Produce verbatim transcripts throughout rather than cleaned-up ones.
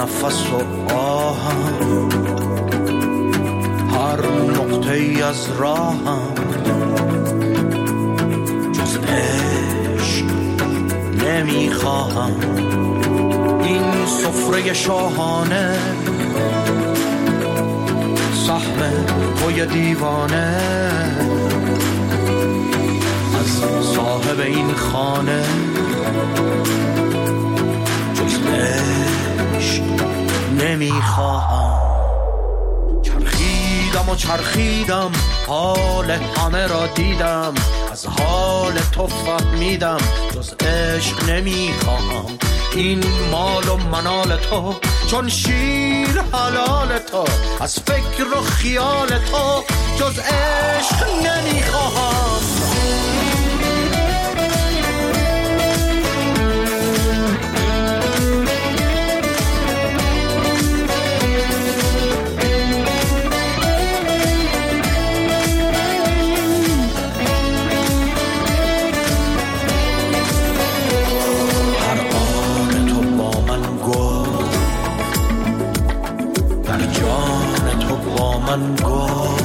نفس و آهم، هر نقطه ای از راهم، جز عشق نمیخواهم. این سفره شاهانه سهم توی دیوانه، از صاحب این خانه جز عشق نمیخواهم. چرخیدم و چرخیدم، حال همه را دیدم، از حال تو فهمیدم جز عشق نمیخواهم. این مال و منال تو چون شیر حلال تو، از فکر و خیال تو جز عشق نمیخواهم. من گفت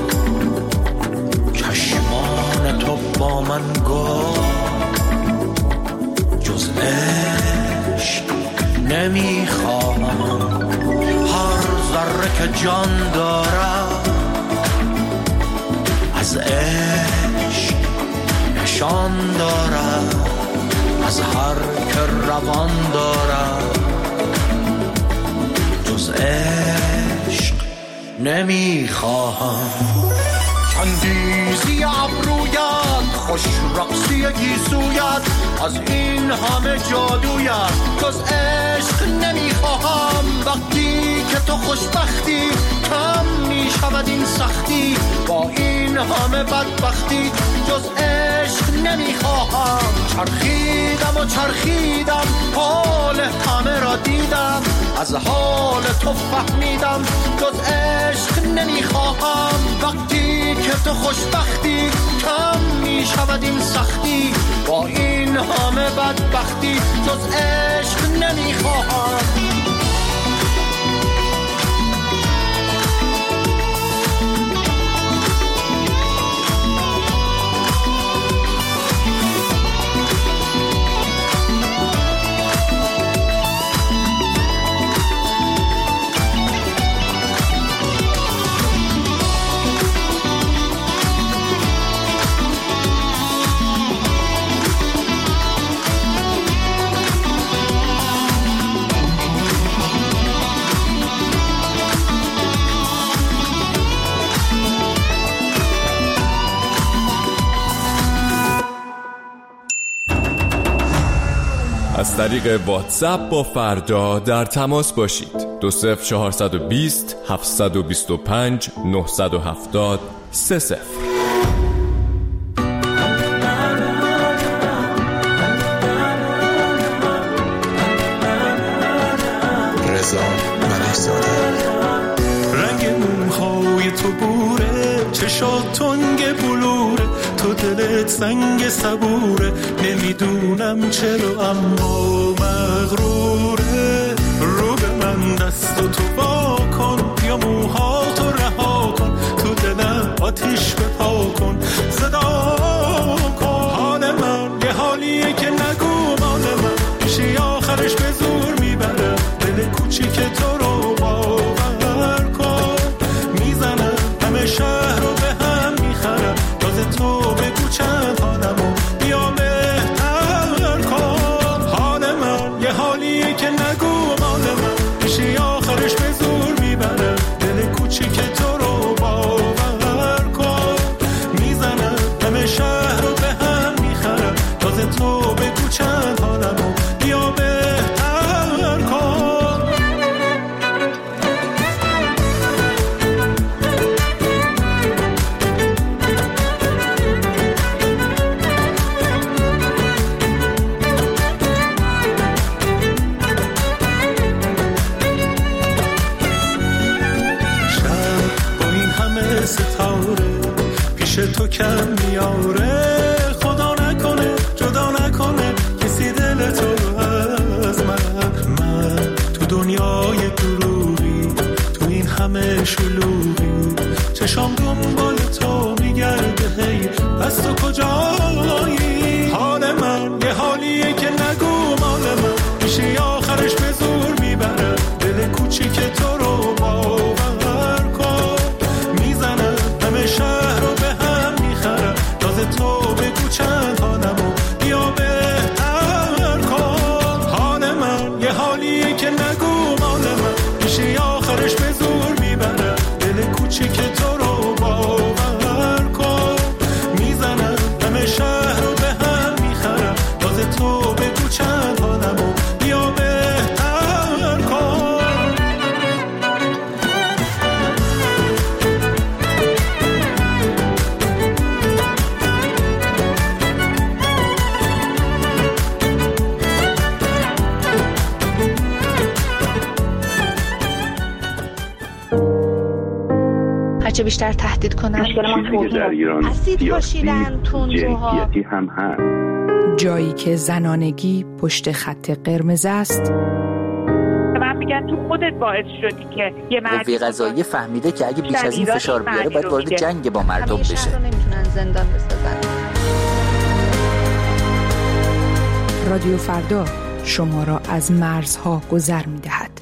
چشمان تو با من گفت جز عشق نمیخواهم. هر ذره که جان دارد از عشق نشان دارد، از هر که روان دارد جز عشق نمیخواهم. چندیزی ابرویت، خوش رقصی گیسویت، از این همه جادویت جز عشق نمیخواهم. وقتی که تو خوشبختی کم میشود این سختی، با این همه بدبختی جز عشق نمیخواهم. چرخیدم و چرخیدم، حال همه را دیدم، از حال تو فهمیدم جز عشق نمیخواهم. وقتی که تو خوشبختی کم میشود این سختی، با این همه بدبختی جز عشق نمیخواهم. از طریق واتساپ با فردا در تماس باشید. دو صفر چهارصد و بیست هفتصد و بیست و پنج نهصد و هفتاد سه صفر. رضا ملک‌زاده. رنگ موهای تو بوره، چشات تنگ بلوره، تو دلت سنگ صبوره، نمیدونم چرا اما مغروره. رو به من دست و تو با کن، یا موهاتو رها کن، تو دلم آتیش بپا کن، صدا کن. حال من یه حالیه که نگو مال من، میشه آخرش به زور میبره، دل کوچیک تو رو باور کن. میزنم همه شهر رو به هم میخرم، تازه تو بگو چند حالمو بیا بهتر کن. حال من یه حالیه که نگو مال من، میشه آخرش به زور میبره، دل کوچیک تو رو باور کن. میزنم همه شهر رو به هم میخرم، تازه تو بگو چند حالمو بیا بهتر کن. شلوغی چشام دنبال تو میگرده هی پس تو کجایی؟ حال من یه حالیه که نگو مال من میشه آخرش به زور میبرم دل کوچیک تو رو باور کن میزنم همه شهر رو به هم میخرم تازه تو بگو چند حالمو بیا بهتر کن. حال من یه حالیه که نگو مال من میشه آخرش به زور میبرم دل کوچیک تو رو باور کن میزنم همه شهر رو به هم میخرم تازه تو بگو چند حالمو بیا بهتر کن. هرچه بیشتر تهدید کنن چیزی که در ایران اسید پاشیدن تندروها هم هست. جایی که زنانگی پشت خط قرمز است. من میگن تو خودت باعث شدی که یه مرد قوه قضاییه فهمیده که اگه بیش از این فشار بیاره باید وارد جنگ با مردم بشه. همیشه نمیتونن زندان بسازن. رادیو فردا شما را از مرزها گذر می‌دهد.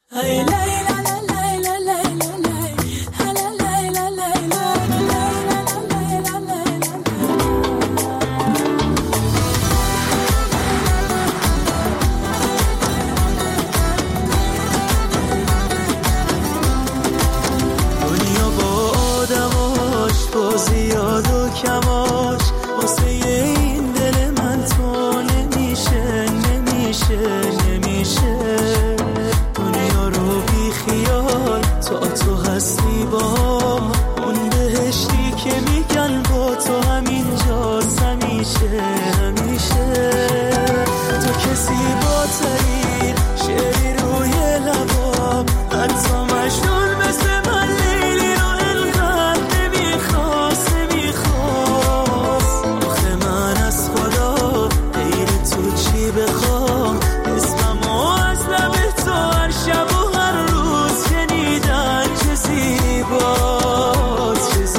زیاد و کماش واسه این دل من تو نمیشه نمیشه نمیشه دنیا رو بی خیال تا تو هستی با اون بهشتی که میگن با تو همینجاست همیشه همیشه تو کسی با ترین شعری روی لبام حتی مجنون مثل من لیلی رو انقدر نمیخواست نمیخواست آخه من از خدا غیر تو چی بخوام اسممو از لب تو هر شب و هر روز شنیدن چه زیباست چه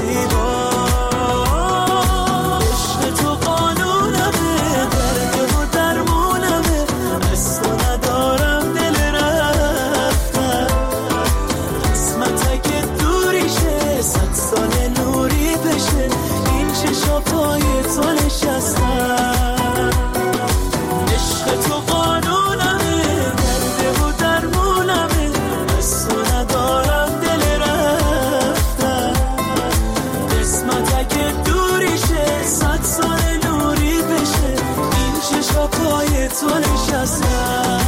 زیباست عشق تو قانونمه درد و درمونمه از تو ندارم دل رفتن قسمت اگه دوریشه صد سال نوری بشه این چشا پای تو نشستن عشق تو قانونمه درد و درمونمه از تو ندارم دل رفتن قسمت اگه دوریشه صد سال نوری بشه این چشا پای تو نشستن.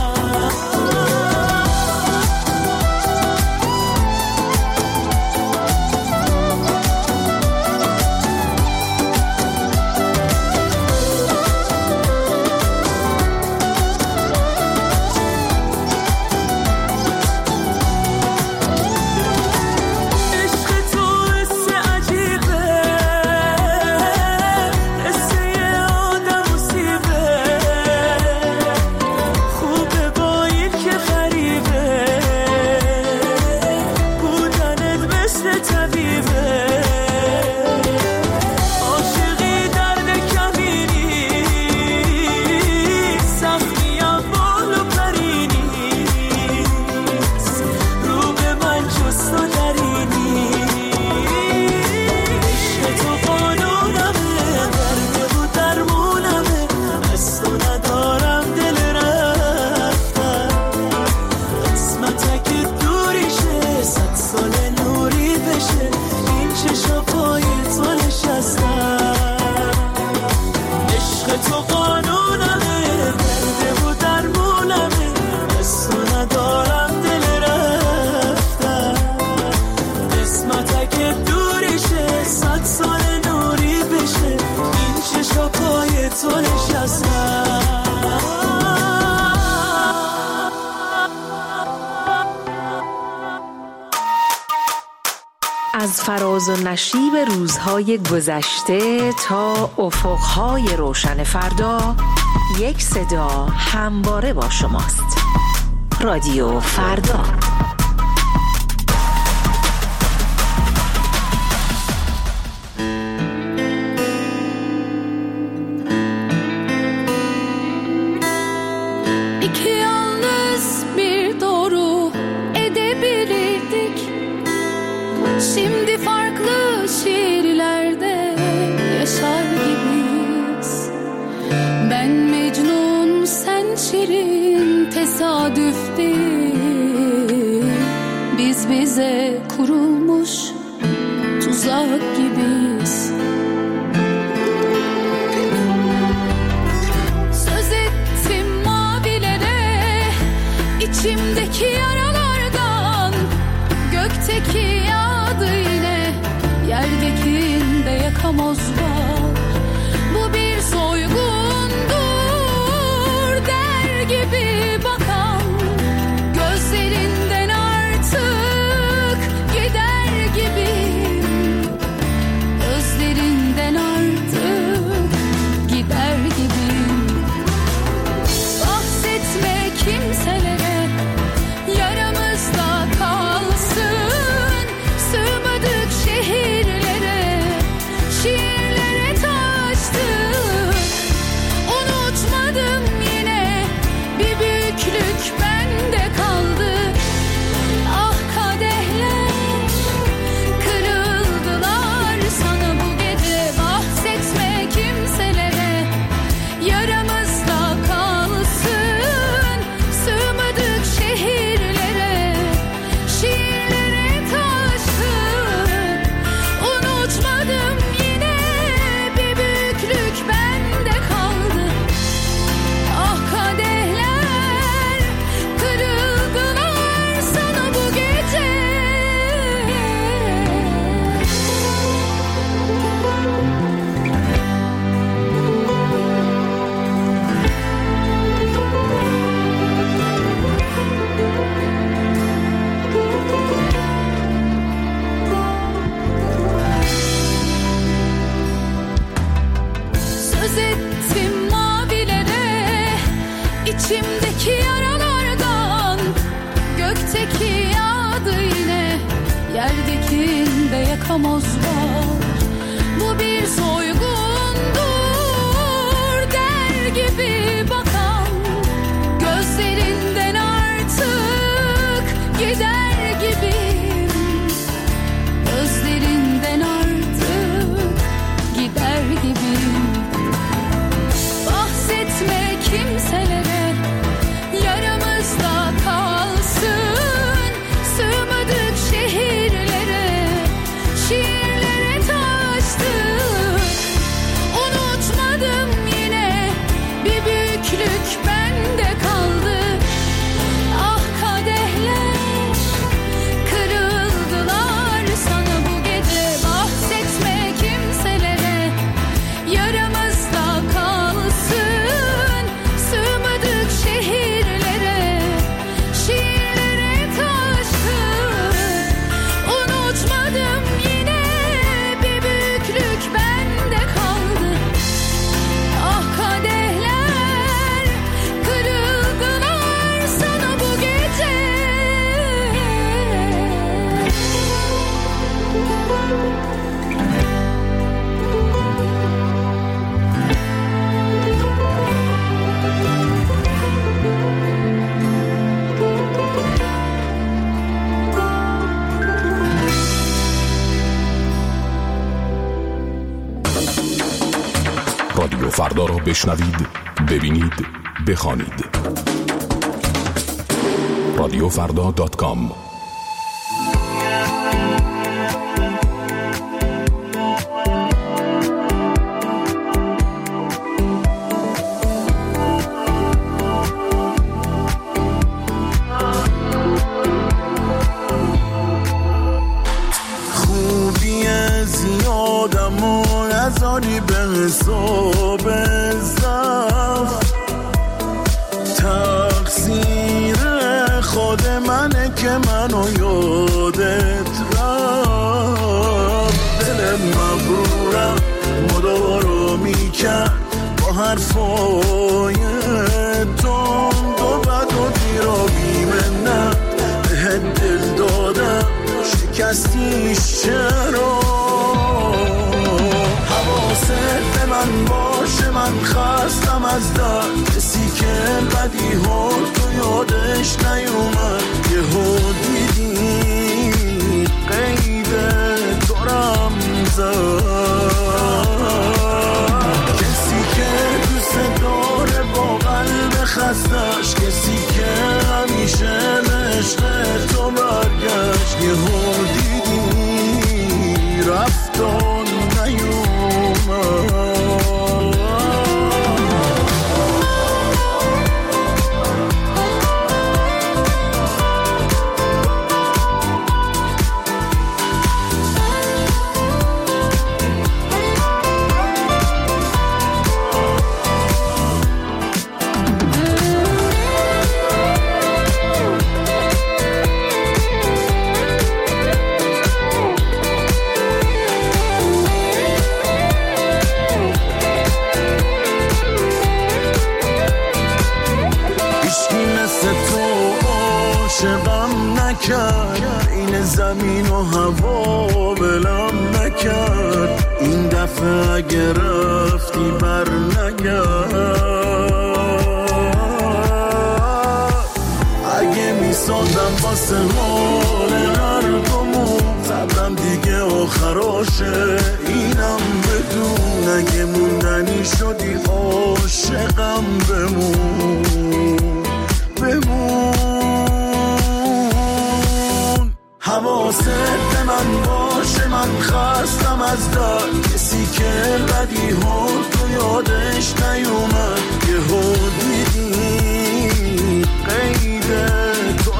عشق تو قصه عجیبه قصه آدم و سیبه خوبه با این که غریبه بودنت مثل طبیبه عاشقی درد کمینی سختی اول و پرینی رو به من جست و درینی عشق تو قانونمه درد و درمونمه از تو ندارم دل رفتن قسمت اگه دوریشه صد سال نوری بشه این چشا پای تو نشستن عشق تو قانونمه درد و درمونمه از تو ندارم دل رفتن قسمت اگه دوریشه صد سال نوری بشه این چشا پای تو نشستن. از فراز و نشیب روزهای گذشته تا افقهای روشن فردا یک صدا همواره با شماست. رادیو فردا. tesadüf değil, biz bize kurulmuş tuzak gibiyiz. Söz ettim mavilere, içimdeki yaralardan, gökteki yağdı yine, yerdekinde yakamoz var. Bu bir soygundur der gibi bakan, gözlerinden artık gider gibiyim, gözlerinden artık gider gibiyim. Bahsetme kimselere, yaramızda kalsın, sığmadık şehirlere, şiirlere taştık. Unutmadım yine, bir büyüklük bende kaldı. Ah kadehler kırıldılar sana bu gece. Bahsetme kimselere, yaramızda kalsın, sığmadık şehirlere, şiirlere taştık. Unutmadım yine, bir büyüklük bende kaldı. Ah kadehler kırıldılar sana bu gece. Söz ettim mavilere, içimdeki yaralardan, gökteki yağdı yine, yerdekinde yakamoz var. Bu bir soygundur der gibi bakan, gözlerinden artık gider gibiyim, gözlerinden artık gider gibiyim. Bahsetme kimselere, yaramızda kalsın, sığmadık şehirlere, şiirlere taştık. Unutmadım yine, bir büyüklük bende kaldı. Ah kadehler kırıldılar sana bu gece. Bahsetme kimselere, yaramızda kalsın, sığmadık şehirlere, şiirlere taştık. Unutmadım yine, bir büyüklük bende kaldı. Ah kadehler kırıldılar sana bu gece. رادیو فردا را بشنوید، ببینید، بخوانید. رادیو فردا دات کام. خوبی زیادم و نذاری به حساب ضعف، تقصیر خود منه که منو یادت رفت. دل مغرورم مدارو میکرد با حرفای تند و بد و دیر و بیمنت، بهت دل دادم شکستیش چرا؟ حواست به من باشه، من خستم از درد، کسی که بدی ها تو یادش نیومد. یه ها دیدی قید دارم زد، کسی که دوست داره با قلب خستش، کسی که عاشقم نکرد، این زمین و هوا ولم نکرد، این دفعه اگه رفتی بر نگرد. اگه میسازم واسه حال هر دومون، صبرم دیگه آخراشه اینم بدون، اگه موندنی شدی عاشقم بمون بمون. حواست به من باشه، من خستم از دار، کسی که بدی ها تو یادش نیومد، یه ها دیدی قید تو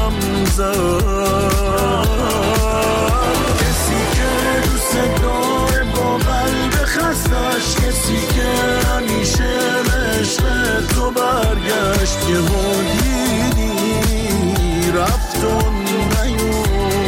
رمزد، کسی که دوست داره با قلب خستش، کسی که همیشه به عشق تو برگشت، یه ها دیدی رفت و نیومد.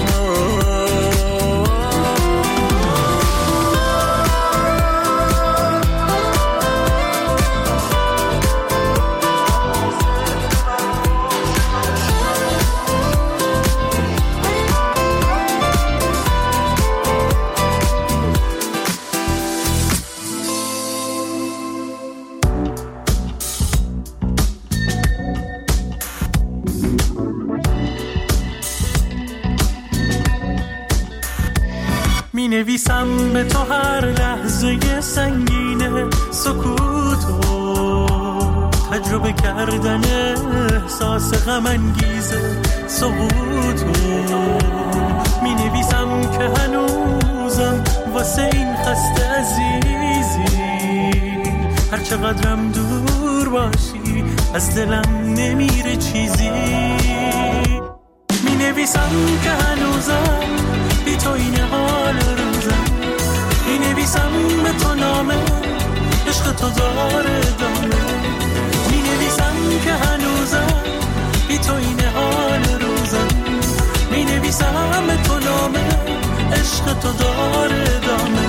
می نویسم به تو هر لحظه سنگینه سکوتو، تجربه کردن احساس غم انگیزه سقوطو. می نویسم که هنوزم واسه این خسته عزیزی، هر چقدرم دور باشی از دلم نمیره چیزی. می نویسم که هنوزم بی تو این حال روزم، می نویسم به تو نامه عشق تو داره دامه، می نویسم که هنوزم بی تو این حال روزم، می نویسم به تو نامه عشق تو داره دامه.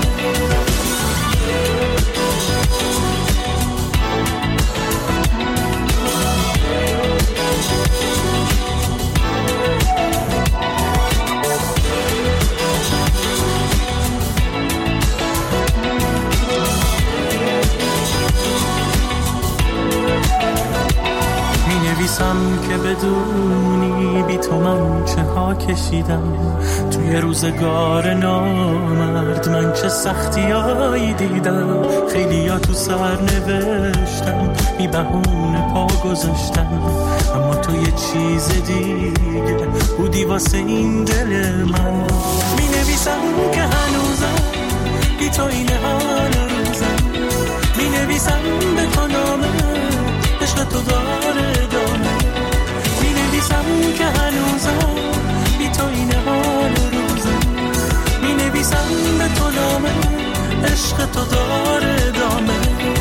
نویسم که بدونی بی تو من چه ها کشیدم، توی روزگار نامرد من چه سختیایی دیدم، خیلی ها تو سر نوشتم بی بهونه پا گذاشتم، اما تو یه چیز دیگه بودی واسه این دل من. می نویسم که هنوزم بی تو این حال روزم، می نویسم به تو نامه عشق تو داره دامه، می نویسم که هنوزم بی تو این حال روزم، می نویسم به تو نامه عشق تو داره دامه.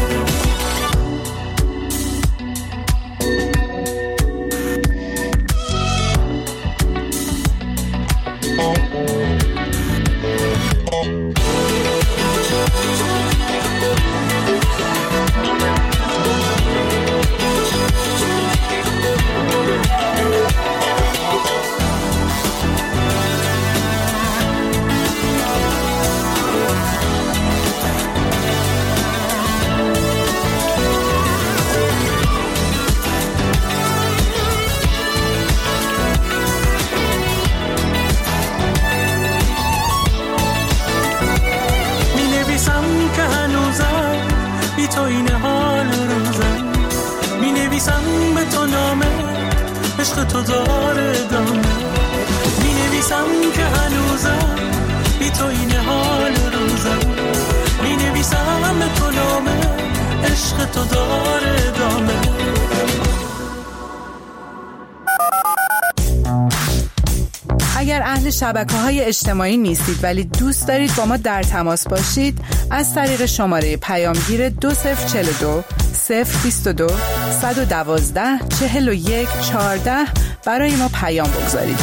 تو این حال روزم، می نویسم به تو نامه عشق تو داره دامه، می نویسم که هنوزم بی تو این حال روزم، می نویسم به تو نامه عشق تو داره دامه. اگر اهل شبکه‌های اجتماعی نیستید ولی دوست دارید با ما در تماس باشید، از طریق شماره پیامگیر دو صفر چهل و دو صفر بیست و دو صد و دوازده چهل و یک چهارده برای ما پیام بگذارید.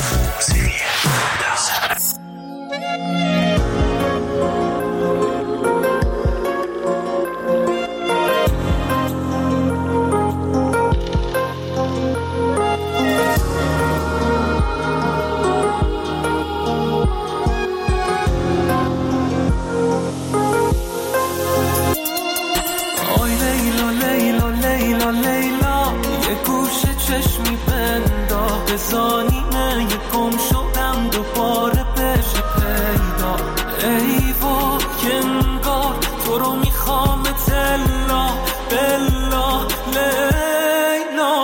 ثانیه گم شدم دوباره بشه پیدا. ای وای انگار تو رو میخوام تلا بلا لیلا.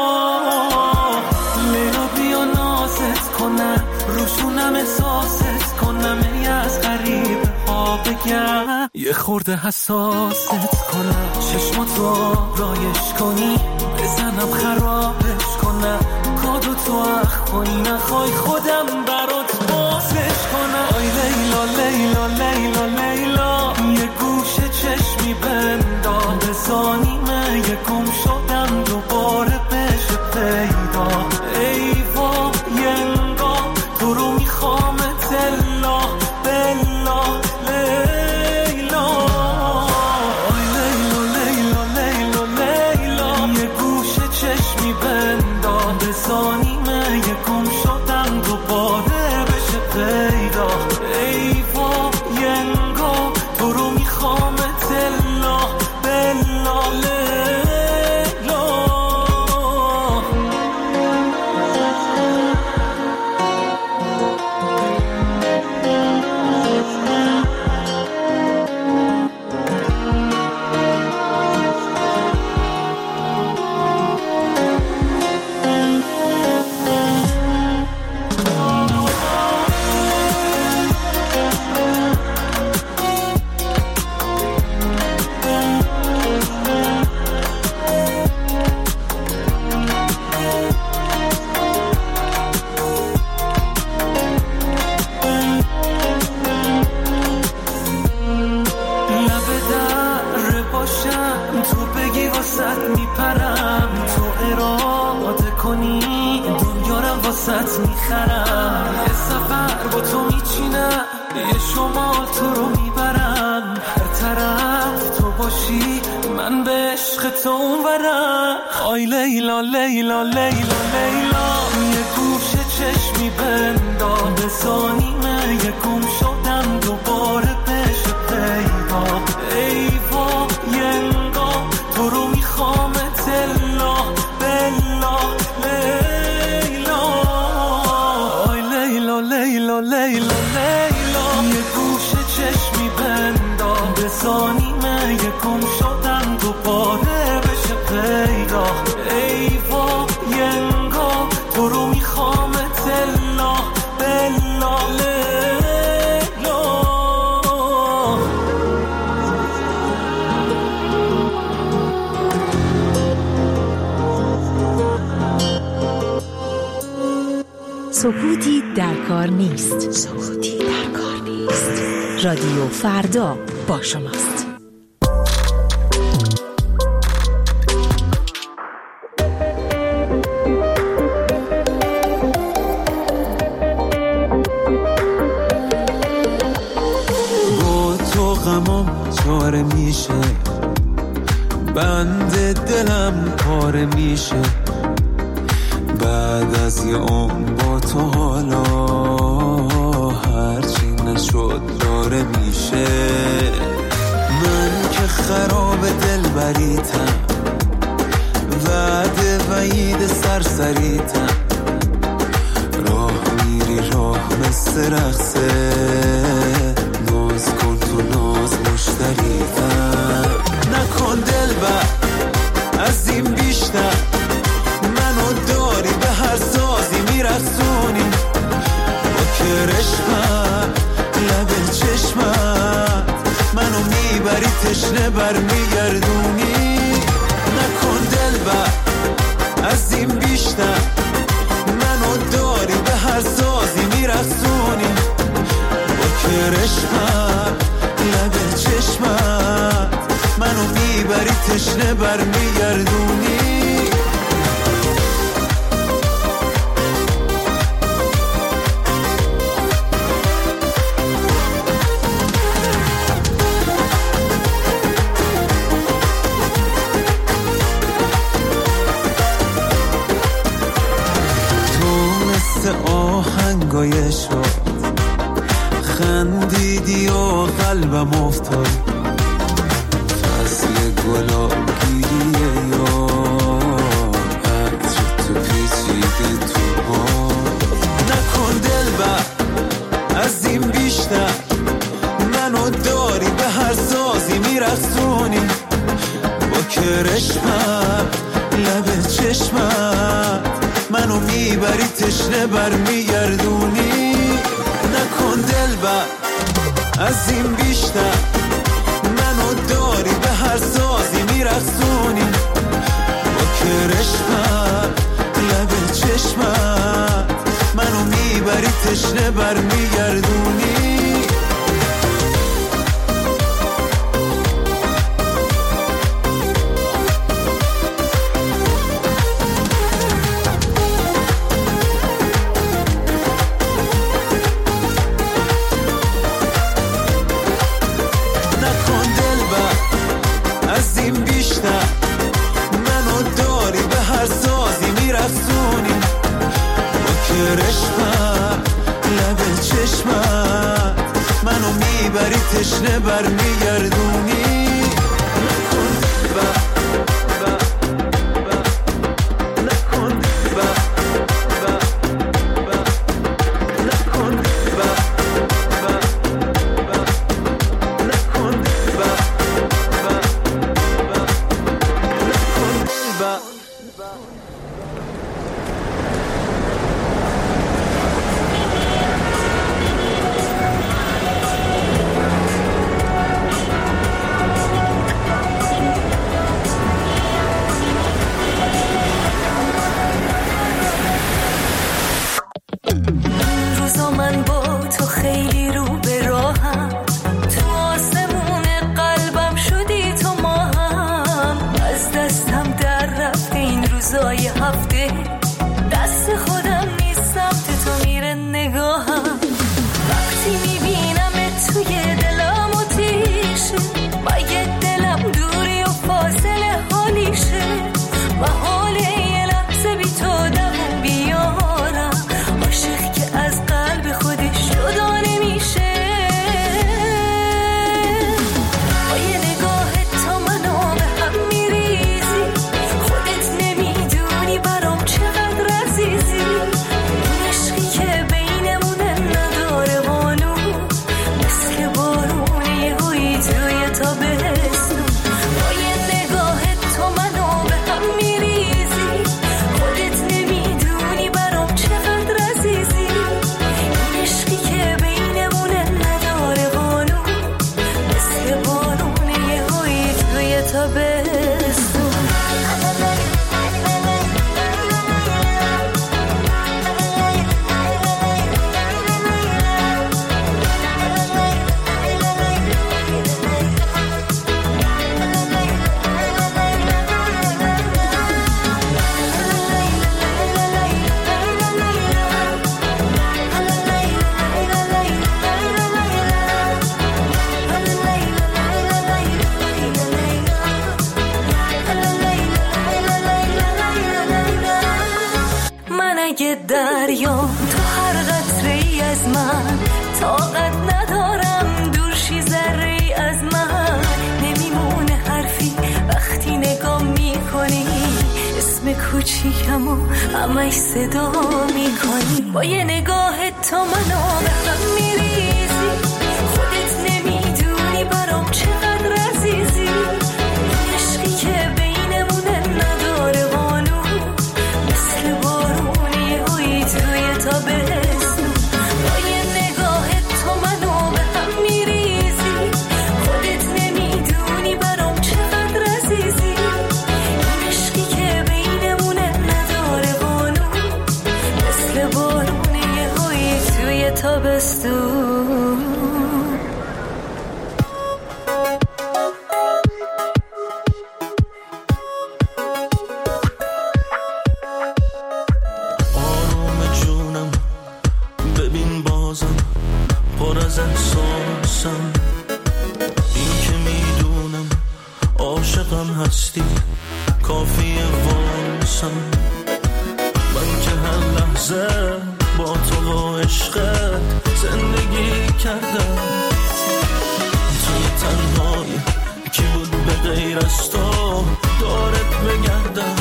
لیلا بیا نازت کنم روشونم احساست کنم ای از غریبه ها بگم یه خورده حساست کنم چشماتو رایش کنی بزنم خرابش کنم کادو تو اخ کنی نخوای خودم برات بازش کنم. آی لیلا لیلا لیلا لیلا یه گوشه چشمی بندا بزانیمه یه گم شدم دوباره بشه پیدا. ای وای انگار تو رو میخوام تلا بلا لیلا. آی لیلا لیلا لیلا لیلا یه گوشه چشمی بندا بزانیمه یه گم شدم دوباره بشه پیدا. ای وای انگار تو رو میخوام تلا بلا لیلا. واسط میخرم یه سفر با تو میچینم یه شمال تو رو میبرم هر طرف تو باشی من به عشق تو اونورم. آی لیلا لیلا لیلا لیلا یه گوشه چشمی بندا بزانیمه یه گم شدم دوباره بشه پیدا. ای وای انگار تو رو میخوام تلا بلا لیلا. آی لیلا لیلا لیلا لیلا یه گوشه چشمی بندا بزانیمه یه گم شدم دوباره بشه پیدا. ای وای انگار تو رو میخوام تلا بلا لیلا. سکوتی در کار نیست. سکوتی در کار نیست. رادیو فردا با شماست. با تو غمام چاره میشه بند دلم پاره میشه بعد از یه عمر با تو حالا هرچی نشد داره میشه. من که خراب دل بریتم وعده وعید سرسریتم راه میری راه مثل رقصه ناز کن تو ناز مشتریتم. نکن دل بر از این بیشتر منو داری به هر سازی میرسونی با کرشمت لب چشمت منو میبری تشنه بر میگردونی. نکن دل بر از این بیشتر منو داری به هر سازی میرسونی با کرشمت لب چشمت منو میبری تشنه بر میگردونی. آهنگای شد خندیدی و قلبم افتاد فصل گلاب گیریه یا عطر تو پیچیده تو ها میبری تشنه بر میگردونی. نکن دلبر از این بیشتر، منو داری به هر سازی میرقصونی. با کرشمت لب چشمت منو میبری تشنه بر میگردونی. تشنه بر میگردونی. کوچیکمو همش صدا میکنی. با یه نگاه تو منو به هم میریزی. خودت نمیدونی برام چقدر عزیزی. عشقی که بینمونه نداره قانون، مثل بارونی هایی توی تابستون. با یه نگاه تو منو به هم میریزی. خودت نمیدونی برام چقدر عزیزی. عشقی که بینمونه نداره قانون، مثل بارونی هایی توی تابستون. هستی کافیه واسم. من که هر لحظه با تو و عشقت زندگی کردم. توی تنهایی کی بود به غیر از تو دارت بگردم.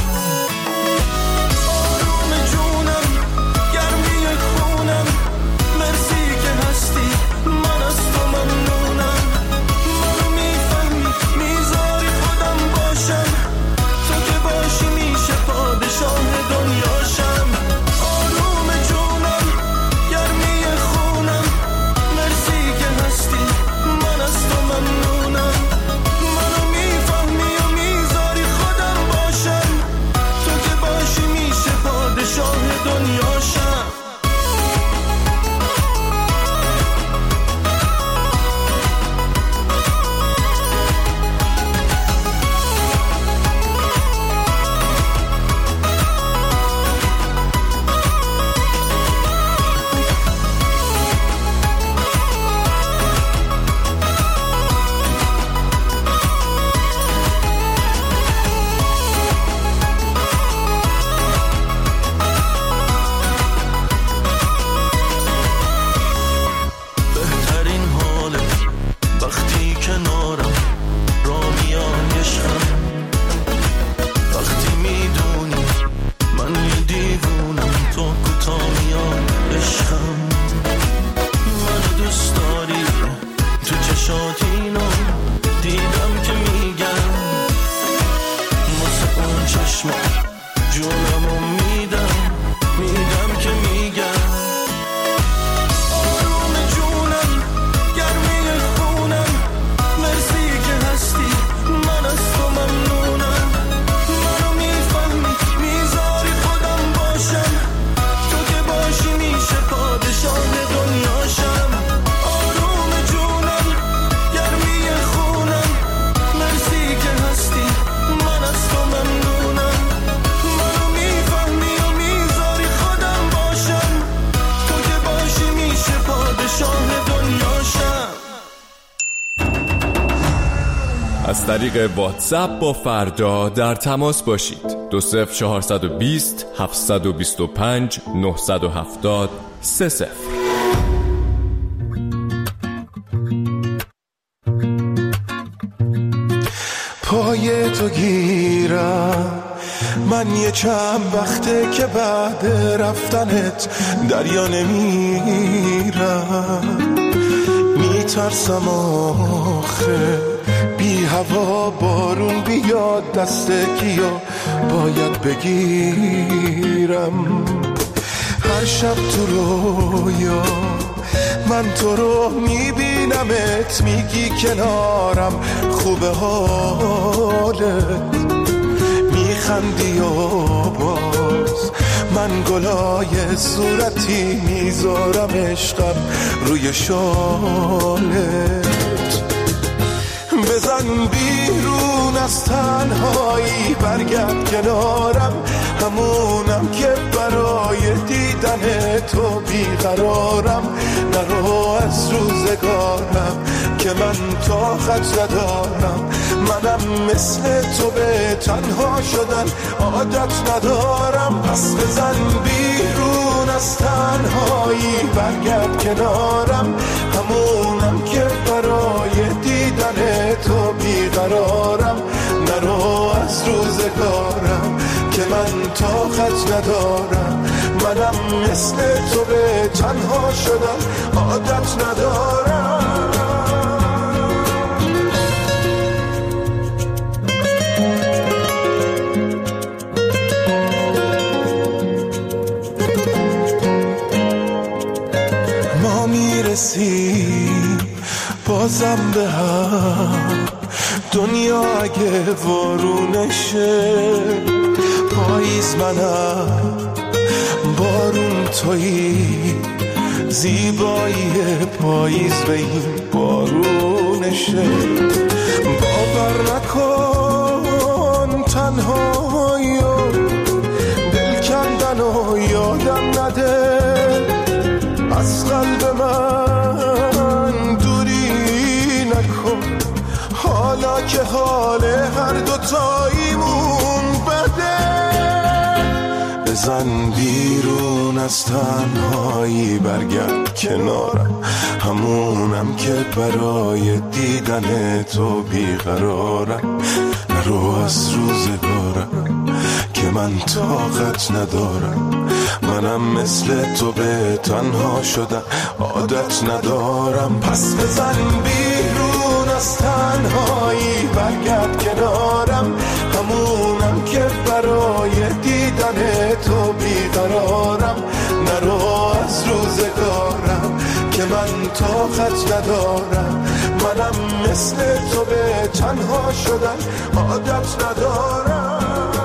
آروم جونم گرمی خونم، مرسی که هستی من از تو ممنونم. منو میفهمی میذاری خودم باشم، تو که باشی میشه پادشاه دنیاشم. میاد عشقم منو دوست داری تو چشاتینو دیدم که میگم واسه اون چشم جونمو میدم میدم که میگم آروم جونم گرمی خونم مرسی که هستی من از تو ممنونم منو میفهمی میذاری خودم باشم تو که باشی میشه پادشاه دنیاشم آروم جونم گرمی خونم مرسی که هستی من از تو ممنونم منو میفهمی و میذاری خودم باشم تو که باشی میشه پادشاه دنیاشم. از طریق واتساپ با فردا در تماس باشید. دو صفر چهارصد و بیست هفتصد و بیست و پنج نهصد و هفتاد سه صفر. پای تو گیرم من یه چند وقته که بعد رفتنت دریا نمیرم میترسم آخه بی هوا بارون بیاد دست کیو باید بگیرم هر شب تو رویا من تو رو میبینمت میگی کنارم خوبه حالت میخندی و باز من گلای صورتی میذارم عشقم روی شالت بزن بیرون از تنهایی برگرد کنارم همونم که برای دیدن تو بیقرارم نرو از روزگارم که من طاقت ندارم منم مثل تو به تنها شدن عادت ندارم پس بزن بیرون از تنهایی برگرد کنارم همونم که برای دیدن تو بیقرارم نرو از روزگارم که من طاقت ندارم منم مثل تو به تنها شدن عادت ندارم. ما میرسیم بازم به هم دنیا اگه وارونشه پاییز منم بارون تویی زیبایی پاییز به این بارونشه باور نکن تنهایی و دل کندن و یادم نده از قلب من دوری نکن حالا که حال هر دوتاییمون بده بزن بیرون از تنهایی برگرد کنارم همونم که برای دیدن تو بیقرارم نرو از روزگارم که من طاقت ندارم منم مثل تو به تنها شدن عادت ندارم پس بزن بیرون از تنهایی برگرد کنارم همونم که برای دیدن تو بیقرارم نرو از روزگارم که من طاقت ندارم منم مثل تو به تنها شدن عادت ندارم.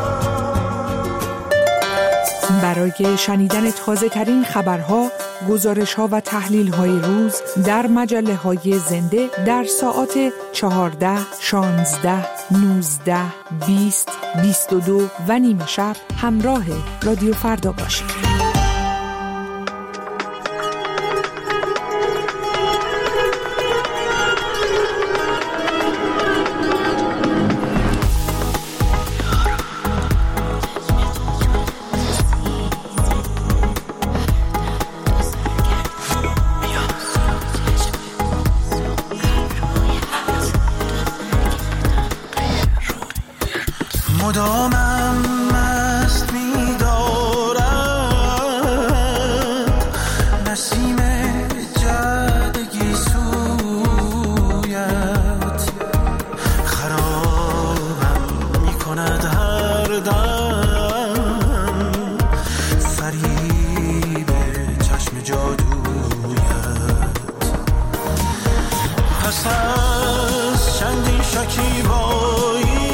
برای شنیدن تازه ترین خبرها، گزارش ها و تحلیل های روز در مجله های زنده در ساعات چهارده، شانزده، نوزده، بیست، بیست و دو و نیمه شب همراه رادیو فردا باشید. مدامم مست می دارم شکیبایی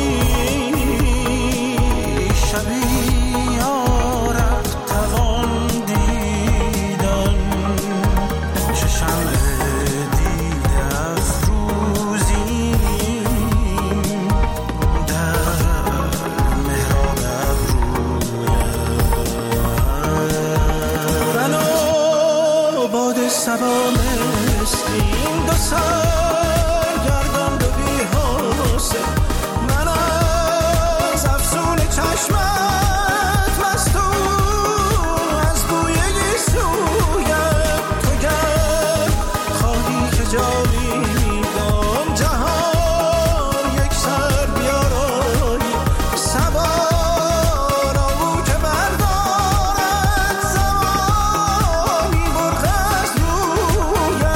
شبیه یارت توان دیدن چشم دیده افروزی در مهراب ابرویم من و باد سبا مسکین دو سرگردان دو بی حوصله من از افسون چشمت مستون از بوی گیسویم تو گر خواهی که جاویدان جهان یک سر بیارایی سوار آهو که بردارد زمانی برق از رویت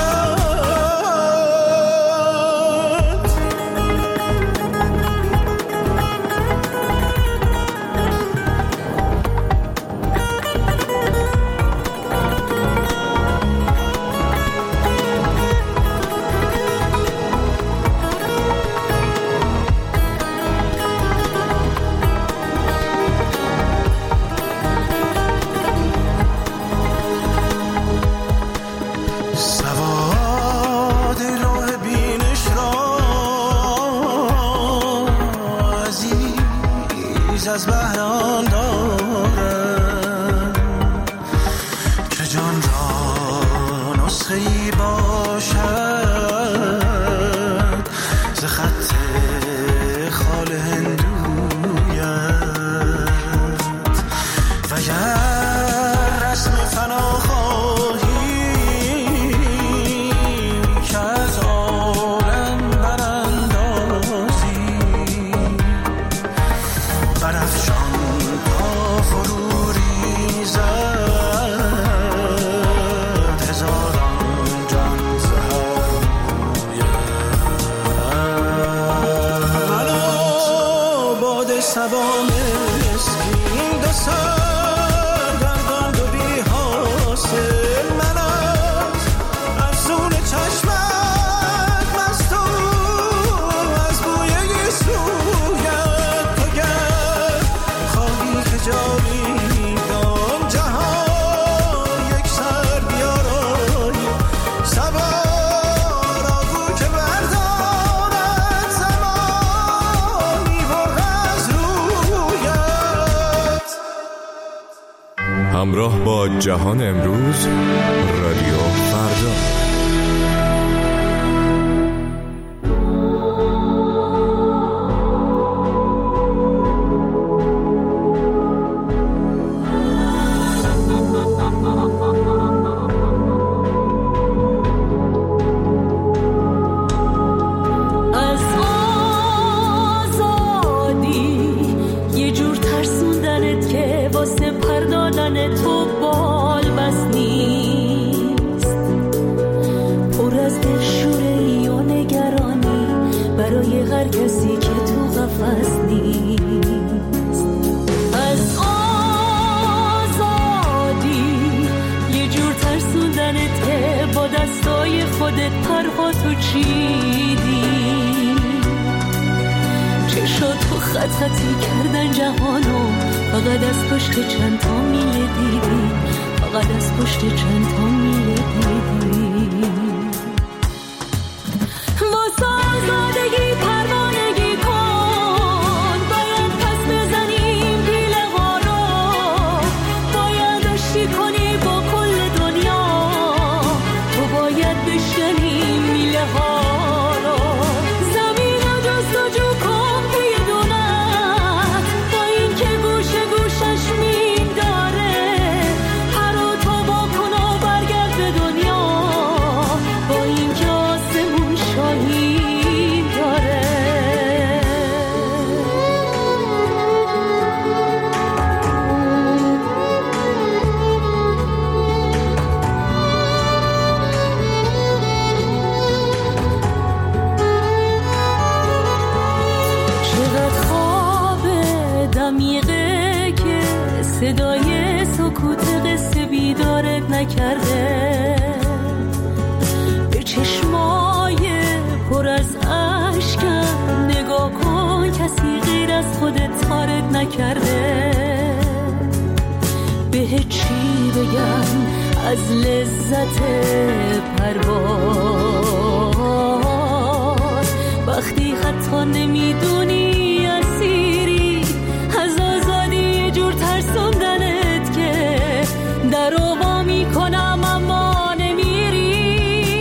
سواد راه بینش را عزیز از بهران دارم که جان را نسخه ای باشد ز خط خال هندویت و گر رسم فنا خواهی که از عالم براندازی برافشان تا فرو ریزد هزاران جان ز هر مویت من و باد سبا مسکین دو سرگردان دو بی حاصل من از افسون چشمت مستون از بوی گیسویت تو گر خواهی که جاویدان جهان یک سر بیارایی سوار آهو که بردارد زمانی برق از رویت. همراه با جهان امروز، رادیو فردا. از آزادی یه جور ترسوندنت که واسه پردادن تو بال بس نیست، پر از دلشوره‌ای و نگرانی برای هر کسی که تو قفس نیست. از آزادی یه جور ترسوندنت که با دستای خودت پرها تو چیدی، چشات تو خط خطی کردن جهانو، فقط از پشت چند تا میله دیدی، فقط از پشت چند تا میله دیدی. واسه آزادگی پروانگی کن، باید پس بزنیم پیله ها رو، باید آشتی کنی با کل دنیا، تو باید بشکنی میله ها رو. زمین رو جستجو کن توی دونت، با این که گوشه گوشش مین داره، پر و تو با کن و برگرد کرده. به چی بگم از لذت پرواز وقتی حتی نمیدونی اسیری از آزادی یه جور ترسوندنت که در وا میکنم اما نمیری.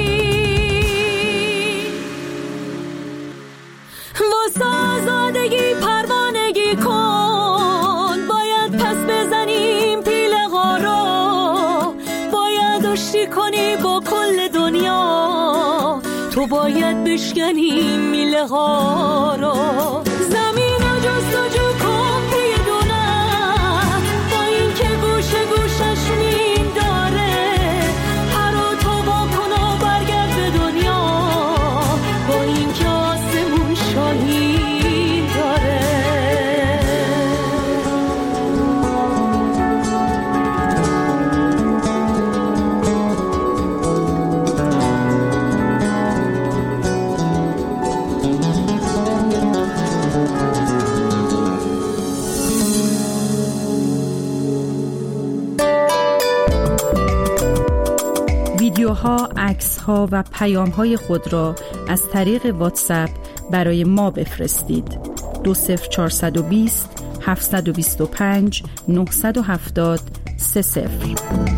واسه آزادگی پروانگی کن، باید پس بزنیم پیله ها رو، باید آشتی کنی با کل دنیا، تو باید بشکنی میله ها رو. زمین رو جستجو کن بدونم با این که گوشه گوشش مین داره، پر و تو با کن و برگرد به دنیا با این که آسمون شاهین داره. ویدیوها، عکس‌ها و پیام‌های خود را از طریق واتساپ برای ما بفرستید. دو صفر چهارصد و بیست هفتصد و بیست و پنج نهصد و هفتاد سه صفر.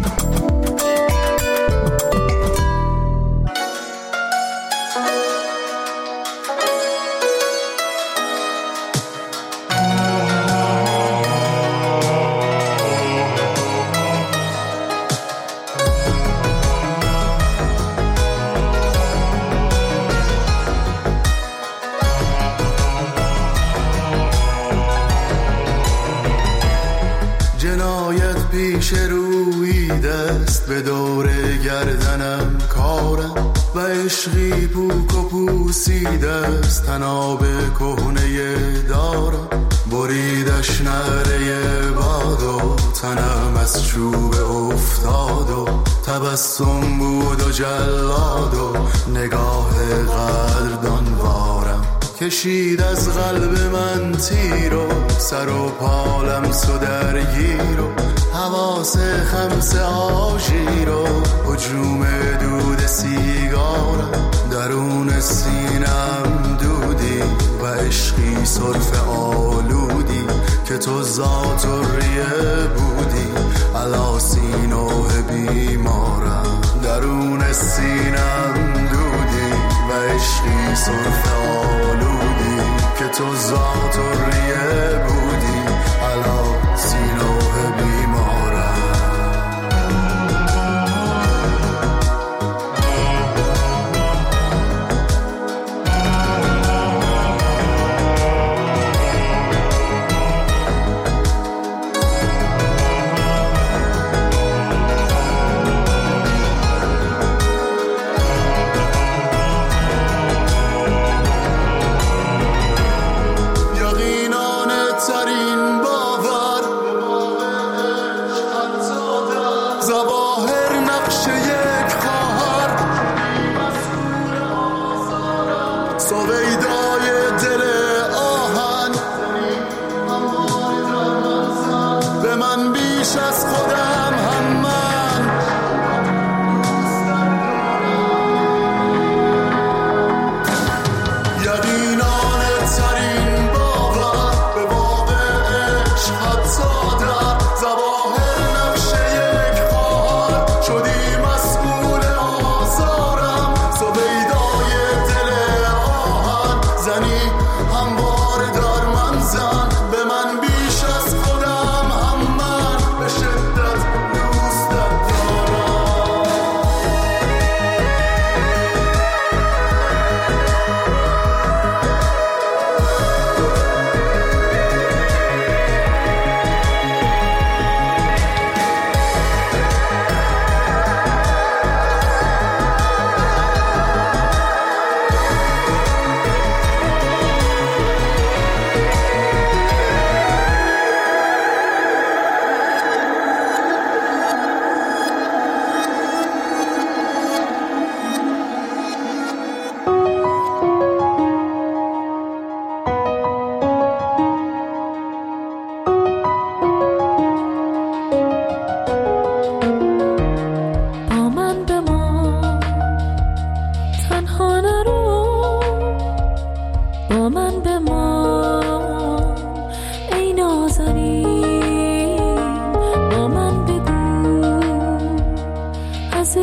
پیش روی دست به دور گردنم کارم و عشقی پوک و پوسیده است تناب کهنه دارم. بریدش نعره باد و تنم از چوب افتاد و تبسم بود و جلاد و نگاه قدردان وارم. کشید از قلب من تیر و سر و پالم سو درگیر و حواس خمس آژیر و هجوم دود سیگارم. درون سینم دودی و عشقی صرف آلودی که تو ذات و ریه بودی علا سینوه بیمارم. درون سینم دودی و عشقی صرف آلودی که تو ذات و ریه بودی علا سینوه بیمارم.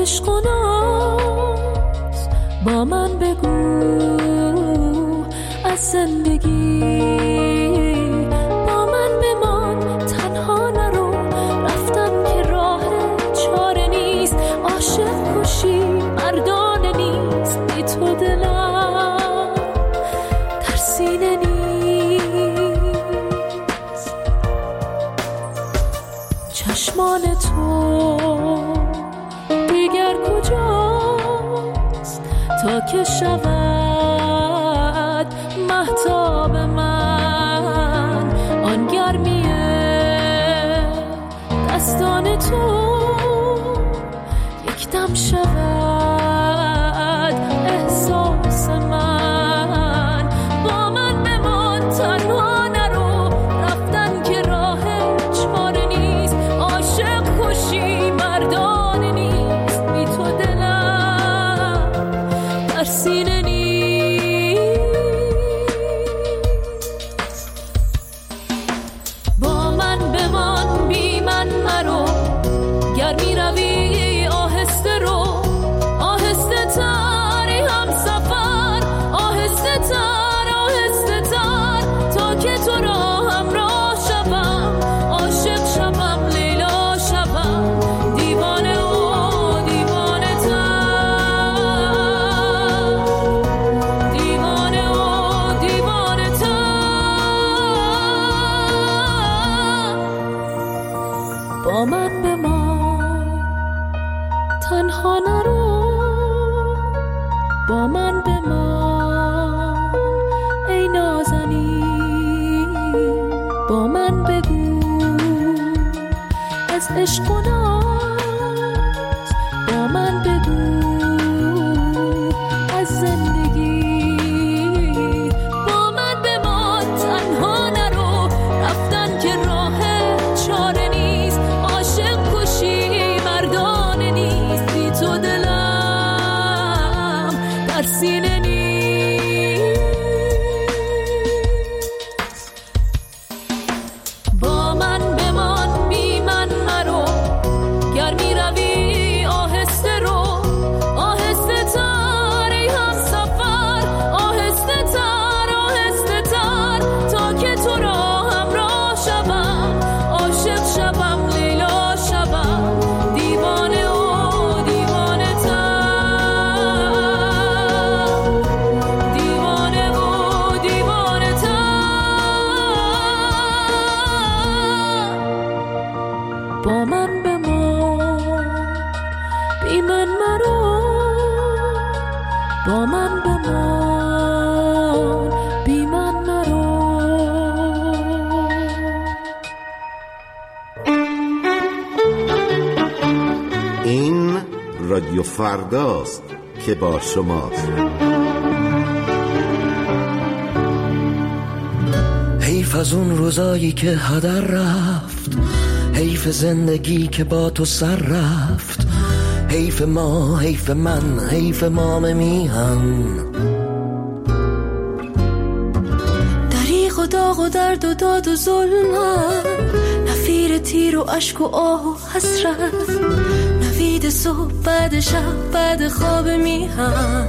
عشق و ناز با من بگو از زندگی، با من بمان تنها نرو، رفتم که راه چاره نیست، عاشق کشی مردانه نیست، بی تو دلم در سینه نیست. چشمان تو دیگر کجاست تا که شود مهتاب من، آن گرمیه دستان تو یک دم شود احساس من، با من بمان تنها نرو، رفتن که راه چاره نیست، عاشق کشی مردانه نیست، بی تو دلم در سینه نیست. با من بمان بی من مرو، گر می روی آهسته رو، آهسته تری هم سفر، آهسته تر آهسته تر، تا که تو را همراه شوم، عاشق شوم لیلا شوم، دیوانه و دیوانه تر، دیوانه و دیوانه تر. با من بمان تنها نرو، با من بمان ای نازنین، با من بگو از عشق و ناز، با من بگو از زندگی، با من بمان تنها نرو، رفتن که راه چاره نیست، عاشق کشی مردانه نیست، بی تو دلم در سینه نیست. با من بمان بی من مرو، گر می روی آهسته رو، آهسته تر ای هم سفر، آهسته تر آهسته تر، تا که تو را همراه شوم، عاشق شوم لیلا شوم، دیوانه و دیوانه تر، دیوانه و دیوانه تر. با من بمان بی من مرو، با من بمان بی من مرو. این رادیو فرداست که با شماست. حیف از اون روزایی که هدر رفت، حیف زندگی که با تو سر رفت، حیف ما، حیف من، حیف مام میهن. دریغ و داغ و درد و داد و ظلمت، نفیر تیر و اشک و آه و حسرت، نوید صبح بعد شب بعد خواب میهن.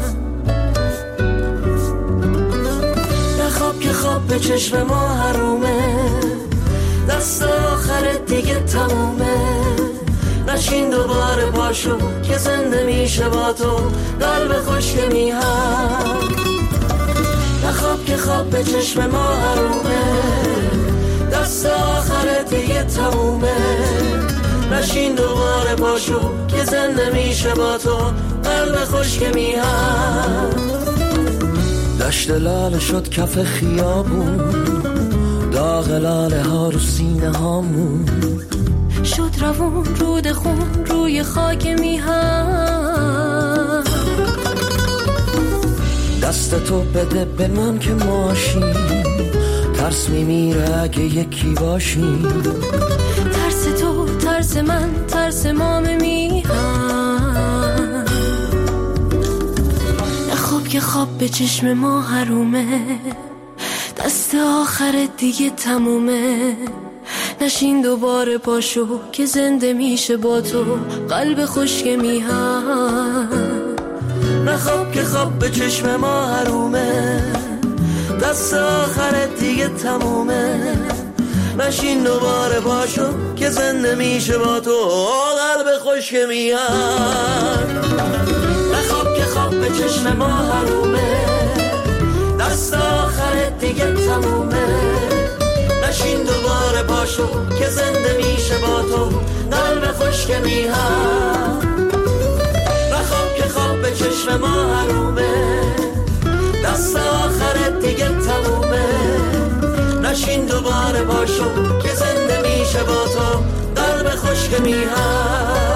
نخواب که خواب به چشم ما حرومه، دست آخر دیگه تمومه، نشین دوباره پاشو که زنده میشه با تو قلب خشک میهن. نخواب که خواب به چشم ما حرومه، دست آخر دیگه تمومه، نشین دوباره پاشو که زنده میشه با تو قلب خشک میهن. دشت لاله شد کف خیابون، داغ لاله ها رو سینه هامون، شد روون رود خون روی خاک میهن. دست تو بده به من که ماشیم، ترس میمیره اگه یکی باشیم، ترس تو ترس من ترس مام میهن. نخواب که خواب به چشم ما حرومه، دست آخر دیگه تمومه، نشین دوباره پاشو که زنده میشه با تو قلب خشک میهن. نخواب که خواب به چشم ما حرومه، دست آخرت دیگه تمومه. نشین دوباره پاشو که زنده میشه با تو قلب خشک میهن. نخواب که خواب به چشم ما حرومه، دست آخرت دیگه تمومه. نشین دوباره پاشو که زنده میشه با تو قلب خشک میهن. نخواب که خواب به چشم ما حرومه، دست آخرت دیگه تمومه. نشین دوباره پاشو که زنده میشه با تو قلب خشک میهن.